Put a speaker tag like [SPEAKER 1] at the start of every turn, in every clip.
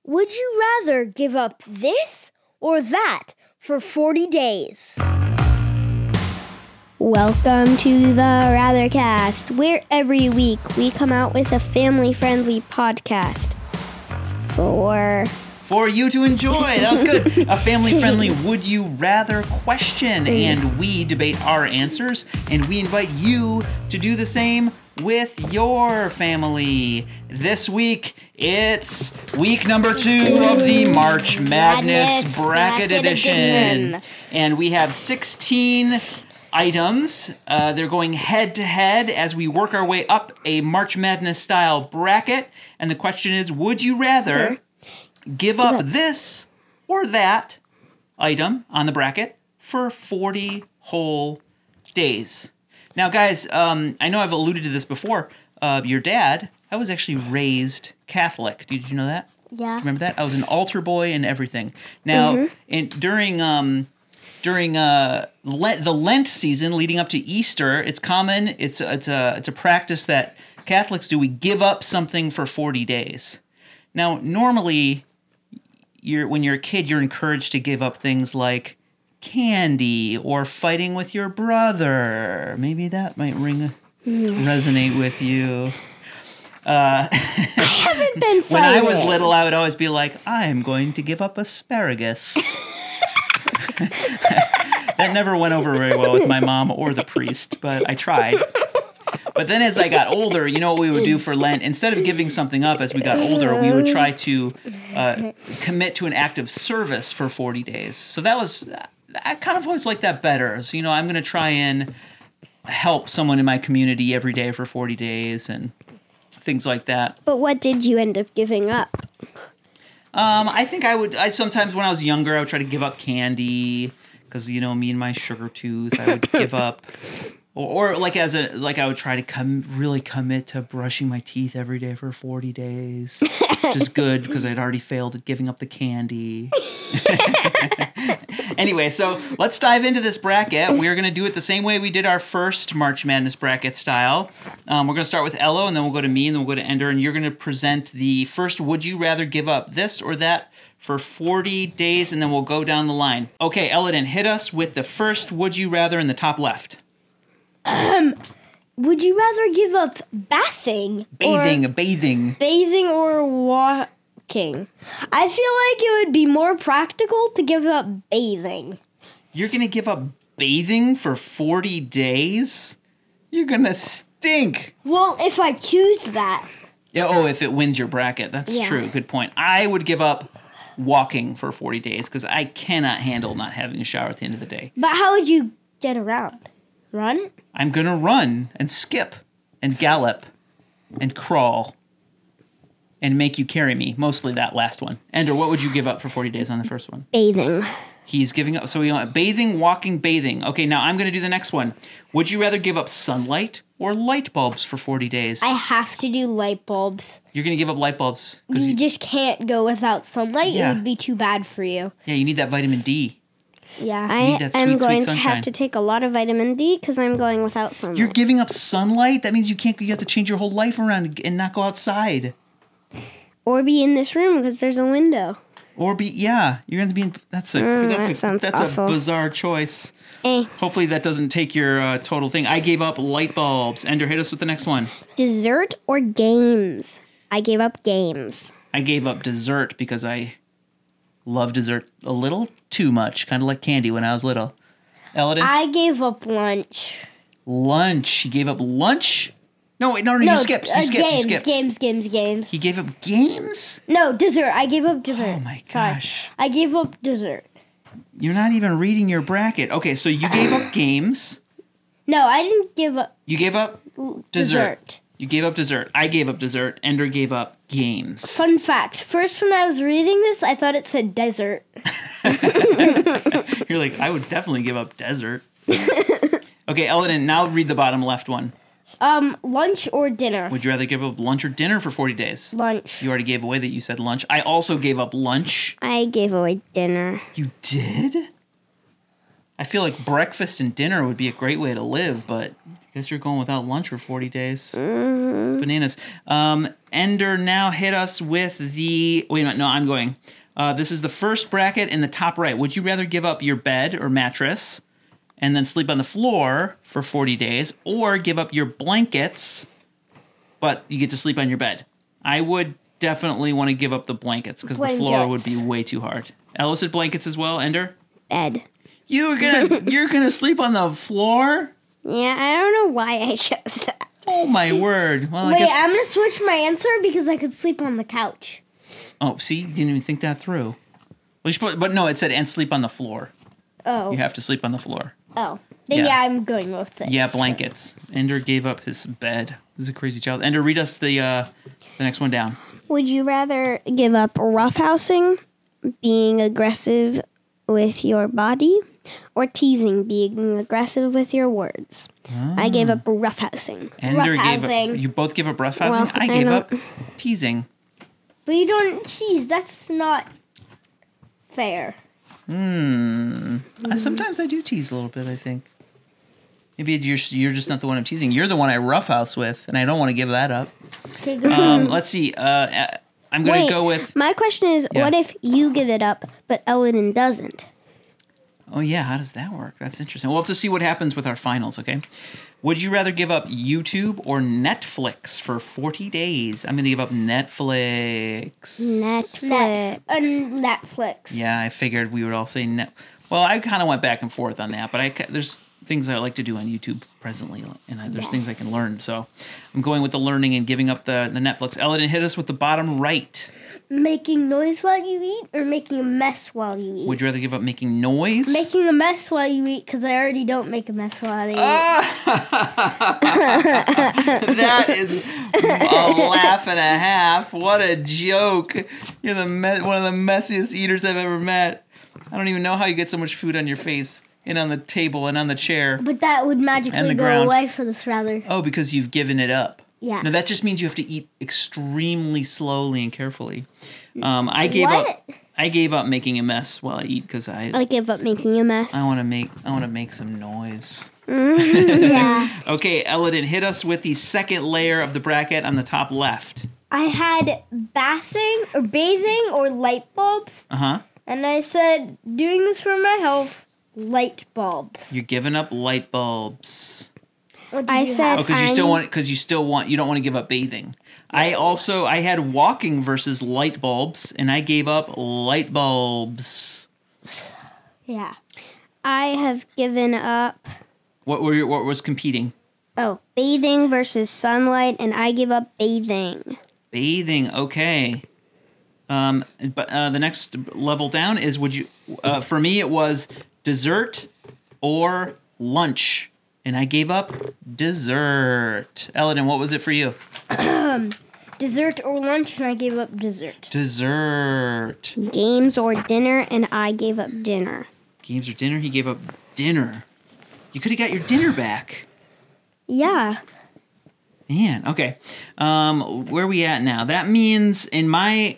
[SPEAKER 1] Would you rather give up this or that for 40 days? Welcome to the Rathercast, where every week we come out with a family-friendly podcast
[SPEAKER 2] for you to enjoy. That was good. A family-friendly would you rather question, and we debate our answers, and we invite you to do the same with your family. This week, it's week number 2 of the March Madness Bracket Edition. And we have 16 items. They're going head-to-head as we work our way up a March Madness-style bracket. And the question is, would you rather give up this or that item on the bracket for 40 whole days? Now, guys, I know I've alluded to this before. Your dad, I was actually raised Catholic. Did you know that?
[SPEAKER 1] Yeah.
[SPEAKER 2] Do you remember that? I was an altar boy and everything. Now, during the Lent season leading up to Easter, it's common. It's a practice that Catholics do. We give up something for 40 days. Now, normally, when you're a kid, you're encouraged to give up things like candy or fighting with your brother. Maybe that might resonate with you.
[SPEAKER 1] I haven't been fighting.
[SPEAKER 2] When I was little, I would always be like, I'm going to give up asparagus. That never went over very well with my mom or the priest, but I tried. But then as I got older, you know what we would do for Lent? Instead of giving something up as we got older, we would try to commit to an act of service for 40 days. So I kind of always like that better. So, I'm going to try and help someone in my community every day for 40 days and things like that.
[SPEAKER 1] But what did you end up giving up?
[SPEAKER 2] I think I sometimes when I was younger, I would try to give up candy because, me and my sugar tooth, I would give up. Or I would try to really commit to brushing my teeth every day for 40 days, which is good because I'd already failed at giving up the candy. Anyway, so let's dive into this bracket. We're going to do it the same way we did our first March Madness bracket style. We're going to start with Ello, and then we'll go to me, and then we'll go to Ender, and you're going to present the first would you rather give up this or that for 40 days, and then we'll go down the line. Okay, Elodin, hit us with the first would you rather in the top left.
[SPEAKER 1] Would you rather give up bathing or walking? I feel like it would be more practical to give up bathing.
[SPEAKER 2] You're going to give up bathing for 40 days? You're going to stink.
[SPEAKER 1] Well, if I choose that.
[SPEAKER 2] Yeah, if it wins your bracket. That's true. Good point. I would give up walking for 40 days because I cannot handle not having a shower at the end of the day.
[SPEAKER 1] But how would you get around? Run?
[SPEAKER 2] I'm going to run and skip and gallop and crawl and make you carry me. Mostly that last one. Ender, what would you give up for 40 days on the first one?
[SPEAKER 1] Bathing.
[SPEAKER 2] He's giving up. So we want bathing, walking, bathing. Okay, now I'm going to do the next one. Would you rather give up sunlight or light bulbs for 40 days?
[SPEAKER 1] I have to do light bulbs.
[SPEAKER 2] You're going to give up light bulbs.
[SPEAKER 1] You just can't go without sunlight.
[SPEAKER 2] Yeah.
[SPEAKER 1] It would be too bad for you.
[SPEAKER 2] Yeah, you need that vitamin D.
[SPEAKER 1] Yeah,
[SPEAKER 3] I'm going to have to take a lot of vitamin D because I'm going without sunlight.
[SPEAKER 2] You're giving up sunlight? That means you have to change your whole life around and not go outside.
[SPEAKER 3] Or be in this room because there's a window.
[SPEAKER 2] Or you're going to be in, that's a bizarre choice. Hopefully that doesn't take your total thing. I gave up light bulbs. Ender, hit us with the next one.
[SPEAKER 3] Dessert or games? I gave up games.
[SPEAKER 2] I gave up dessert because I love dessert a little too much, kind of like candy when I was little. Elodin?
[SPEAKER 1] I gave up lunch.
[SPEAKER 2] Lunch? You gave up lunch? No, you skipped. You skipped.
[SPEAKER 1] Games.
[SPEAKER 2] He gave up games?
[SPEAKER 1] No, dessert. I gave up dessert.
[SPEAKER 2] Oh my gosh.
[SPEAKER 1] Sorry. I gave up dessert.
[SPEAKER 2] You're not even reading your bracket. Okay, so you gave up games.
[SPEAKER 1] No, I didn't give up.
[SPEAKER 2] You gave up dessert. You gave up dessert. I gave up dessert. Ender gave up games.
[SPEAKER 1] Fun fact. First, when I was reading this, I thought it said desert.
[SPEAKER 2] You're like, I would definitely give up desert. Okay, Elodin, now read the bottom left one.
[SPEAKER 1] Lunch or dinner?
[SPEAKER 2] Would you rather give up lunch or dinner for 40 days?
[SPEAKER 1] Lunch.
[SPEAKER 2] You already gave away that you said lunch. I also gave up lunch.
[SPEAKER 3] I gave away dinner.
[SPEAKER 2] You did? I feel like breakfast and dinner would be a great way to live, but I guess you're going without lunch for 40 days. It's bananas. Ender now hit us with the... Wait a minute. No, I'm going. This is the first bracket in the top right. Would you rather give up your bed or mattress and then sleep on the floor for 40 days, or give up your blankets, but you get to sleep on your bed? I would definitely want to give up the blankets because the floor would be way too hard. Ella said blankets as well. Ender?
[SPEAKER 1] Bed.
[SPEAKER 2] You're gonna sleep on the floor?
[SPEAKER 1] Yeah, I don't know why I chose that.
[SPEAKER 2] Oh my word! Well,
[SPEAKER 3] Wait, I'm gonna switch my answer because I could sleep on the couch.
[SPEAKER 2] Oh, see, you didn't even think that through. Well, but no, it said and sleep on the floor.
[SPEAKER 3] Oh.
[SPEAKER 2] You have to sleep on the floor.
[SPEAKER 3] Oh. Then yeah, I'm going with it.
[SPEAKER 2] Yeah, blankets. Ender gave up his bed. This is a crazy child. Ender, read us the next one down.
[SPEAKER 1] Would you rather give up roughhousing, being aggressive with your body, or teasing, being aggressive with your words? I gave up roughhousing.
[SPEAKER 2] Ender gave up. You both give up roughhousing?
[SPEAKER 1] Well,
[SPEAKER 2] I gave up teasing.
[SPEAKER 3] But you don't tease. That's not fair.
[SPEAKER 2] Sometimes I do tease a little bit, I think. Maybe you're just not the one I'm teasing. You're the one I roughhouse with, and I don't want to give that up.
[SPEAKER 3] Okay, go.
[SPEAKER 2] Let's see. I'm going to go with...
[SPEAKER 1] My question is, what if you give it up, but Eldon doesn't?
[SPEAKER 2] Oh, yeah. How does that work? That's interesting. We'll have to see what happens with our finals, okay? Would you rather give up YouTube or Netflix for 40 days? I'm going to give up Netflix.
[SPEAKER 3] Netflix.
[SPEAKER 2] Yeah, I figured we would all say Well, I kind of went back and forth on that, but there's things I like to do on YouTube presently, and there's things I can learn. So I'm going with the learning and giving up the Netflix. Eldon, hit us with the bottom right.
[SPEAKER 3] Making noise while you eat or making a mess while you eat?
[SPEAKER 2] Would you rather give up making noise?
[SPEAKER 3] Making a mess while you eat, because I already don't make a mess while I eat.
[SPEAKER 2] That is a laugh and a half. What a joke. You're one of the messiest eaters I've ever met. I don't even know how you get so much food on your face and on the table and on the chair.
[SPEAKER 3] But that would magically go away for this rather.
[SPEAKER 2] Oh, because you've given it up.
[SPEAKER 3] Yeah.
[SPEAKER 2] No, that just means you have to eat extremely slowly and carefully. I gave up making a mess while I eat because I
[SPEAKER 1] gave up making a mess.
[SPEAKER 2] I want to make some noise.
[SPEAKER 3] Yeah.
[SPEAKER 2] Okay, Eldon, hit us with the second layer of the bracket on the top left.
[SPEAKER 3] I had bathing or light bulbs.
[SPEAKER 2] Uh-huh.
[SPEAKER 3] And I said, doing this for my health, light bulbs.
[SPEAKER 2] You're giving up light bulbs.
[SPEAKER 1] I said
[SPEAKER 2] because you don't want to give up bathing. I had walking versus light bulbs, and I gave up light bulbs.
[SPEAKER 3] Yeah.
[SPEAKER 1] I have given up.
[SPEAKER 2] What was competing?
[SPEAKER 1] Oh, bathing versus sunlight, and I give up bathing.
[SPEAKER 2] Bathing, okay. But the next level down is for me it was dessert or lunch. And I gave up dessert. Eldon, what was it for you?
[SPEAKER 3] Dessert or lunch, and I gave up dessert.
[SPEAKER 2] Dessert.
[SPEAKER 1] Games or dinner, and I gave up dinner.
[SPEAKER 2] Games or dinner? He gave up dinner. You could have got your dinner back.
[SPEAKER 1] Yeah.
[SPEAKER 2] Man, okay. Where are we at now? That means in my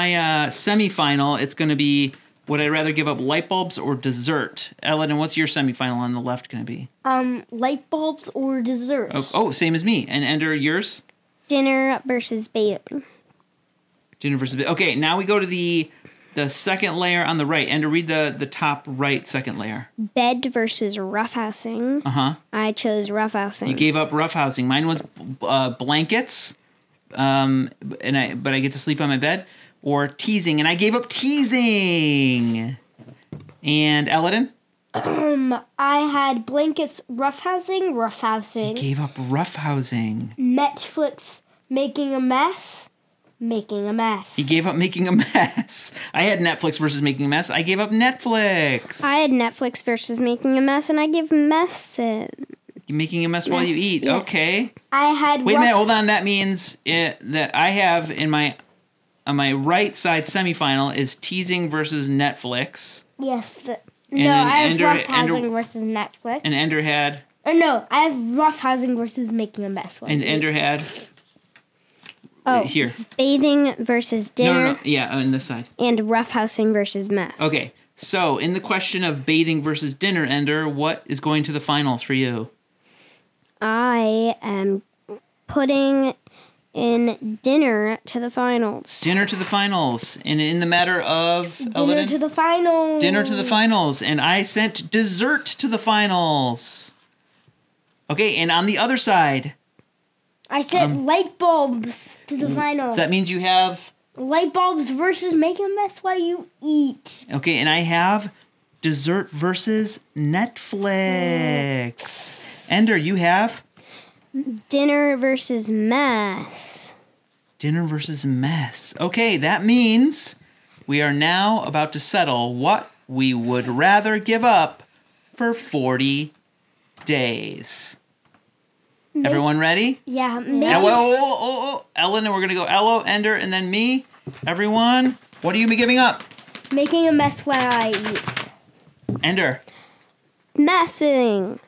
[SPEAKER 2] semifinal, it's going to be, would I rather give up light bulbs or dessert? Eldon, what's your semifinal on the left going to be?
[SPEAKER 3] Light bulbs or dessert.
[SPEAKER 2] Oh, same as me. And Ender, yours?
[SPEAKER 1] Dinner versus bathing.
[SPEAKER 2] Dinner versus bathing. Okay, now we go to the second layer on the right. Ender, read the top right second layer.
[SPEAKER 1] Bed versus roughhousing.
[SPEAKER 2] Uh-huh.
[SPEAKER 1] I chose roughhousing.
[SPEAKER 2] You gave up roughhousing. Mine was blankets, but I get to sleep on my bed. Or teasing, and I gave up teasing. And Eldon?
[SPEAKER 3] I had blankets, roughhousing.
[SPEAKER 2] You gave up roughhousing.
[SPEAKER 3] Netflix, making a mess.
[SPEAKER 2] He gave up making a mess. I had Netflix versus making a mess. I gave up Netflix.
[SPEAKER 1] I had Netflix versus making a mess, and I gave mess in.
[SPEAKER 2] Making a mess while you eat. Yes. Okay.
[SPEAKER 3] I had.
[SPEAKER 2] Wait a minute. Hold on. That means that I have on my right side semifinal is teasing versus Netflix.
[SPEAKER 3] Yes. I have roughhousing versus Netflix.
[SPEAKER 2] And Ender had.
[SPEAKER 3] No, I have roughhousing versus making a mess.
[SPEAKER 2] And Ender had. Here.
[SPEAKER 1] Bathing versus dinner.
[SPEAKER 2] No. Yeah, on this side.
[SPEAKER 1] And roughhousing versus mess.
[SPEAKER 2] Okay. So, in the question of bathing versus dinner, Ender, what is going to the finals for you?
[SPEAKER 1] I am putting in dinner to the finals.
[SPEAKER 2] Dinner to the finals. And in the matter of...
[SPEAKER 3] Dinner to the finals.
[SPEAKER 2] Dinner to the finals. And I sent dessert to the finals. Okay, and on the other side...
[SPEAKER 3] I sent light bulbs to the finals.
[SPEAKER 2] That means you have...
[SPEAKER 3] Light bulbs versus make a mess while you eat.
[SPEAKER 2] Okay, and I have dessert versus Netflix. Ender, you have?
[SPEAKER 1] Dinner versus mess.
[SPEAKER 2] Dinner versus mess. Okay, that means we are now about to settle what we would rather give up for 40 days. Everyone ready?
[SPEAKER 3] Yeah.
[SPEAKER 2] Ellen, and we're going to go Ello, Ender, and then me. Everyone, what are you giving up?
[SPEAKER 3] Making a mess while I eat.
[SPEAKER 2] Ender.
[SPEAKER 1] Messing.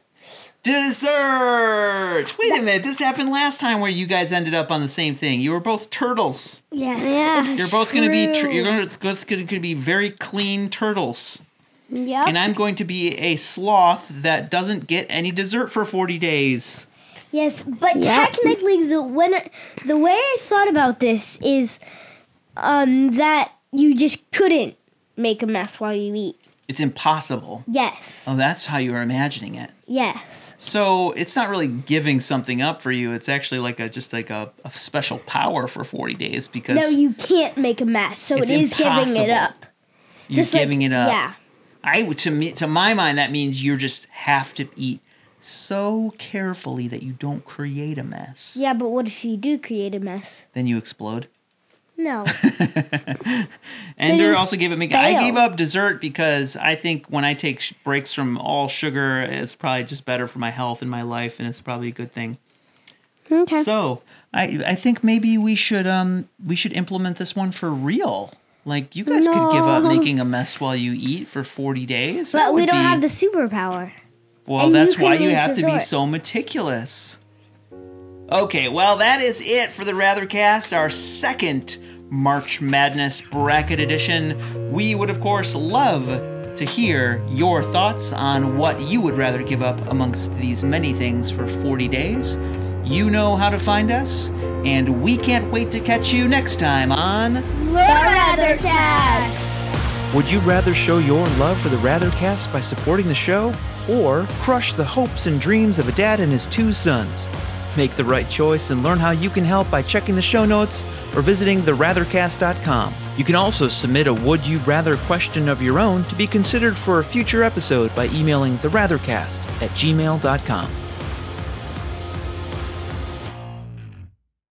[SPEAKER 2] Dessert! Wait a minute, this happened last time where you guys ended up on the same thing. You were both turtles.
[SPEAKER 3] Yes.
[SPEAKER 1] Yeah.
[SPEAKER 3] it is
[SPEAKER 2] You're both going to be
[SPEAKER 3] true.
[SPEAKER 2] you're going to be very clean turtles.
[SPEAKER 1] Yep.
[SPEAKER 2] And I'm going to be a sloth that doesn't get any dessert for 40 days.
[SPEAKER 3] Yes, but
[SPEAKER 1] Yep.
[SPEAKER 3] technically, the way I thought about this is that you just couldn't make a mess while you eat.
[SPEAKER 2] It's impossible.
[SPEAKER 3] Yes.
[SPEAKER 2] Oh, that's how you were imagining it.
[SPEAKER 3] Yes.
[SPEAKER 2] So it's not really giving something up for you. It's actually like a special power for 40 days because
[SPEAKER 3] No, you can't make a mess, so
[SPEAKER 2] It's
[SPEAKER 3] it is giving
[SPEAKER 2] impossible.
[SPEAKER 3] it up.
[SPEAKER 2] you're
[SPEAKER 3] Just like-
[SPEAKER 2] giving it up.
[SPEAKER 3] Yeah.
[SPEAKER 2] To my mind, that means you just have to eat so carefully that you don't create a mess.
[SPEAKER 3] Yeah, but what if you do create a mess?
[SPEAKER 2] Then you explode.
[SPEAKER 3] No.
[SPEAKER 2] Ender
[SPEAKER 3] you
[SPEAKER 2] also gave it me. I
[SPEAKER 3] fail.
[SPEAKER 2] gave up dessert because I think when I take breaks from all sugar, it's probably just better for my health and my life, and it's probably a good thing.
[SPEAKER 1] Okay.
[SPEAKER 2] So I think maybe we should implement this one for real. Like you guys could give up
[SPEAKER 1] No.
[SPEAKER 2] making a mess while you eat for 40 days. That
[SPEAKER 3] But we
[SPEAKER 2] would
[SPEAKER 3] don't
[SPEAKER 2] be-
[SPEAKER 3] have the superpower.
[SPEAKER 2] Well,
[SPEAKER 3] and
[SPEAKER 2] that's
[SPEAKER 3] you
[SPEAKER 2] why
[SPEAKER 3] can
[SPEAKER 2] you
[SPEAKER 3] eat
[SPEAKER 2] have to be
[SPEAKER 3] dessert.
[SPEAKER 2] so meticulous. Okay, well, that is it for the Rathercast, our second March Madness Bracket Edition. We would, of course, love to hear your thoughts on what you would rather give up amongst these many things for 40 days. You know how to find us, and we can't wait to catch you next time on...
[SPEAKER 3] The Rathercast!
[SPEAKER 2] Would you rather show your love for the Rathercast by supporting the show, or crush the hopes and dreams of a dad and his 2 sons? Make the right choice and learn how you can help by checking the show notes or visiting therathercast.com. You can also submit a Would You Rather question of your own to be considered for a future episode by emailing therathercast@gmail.com.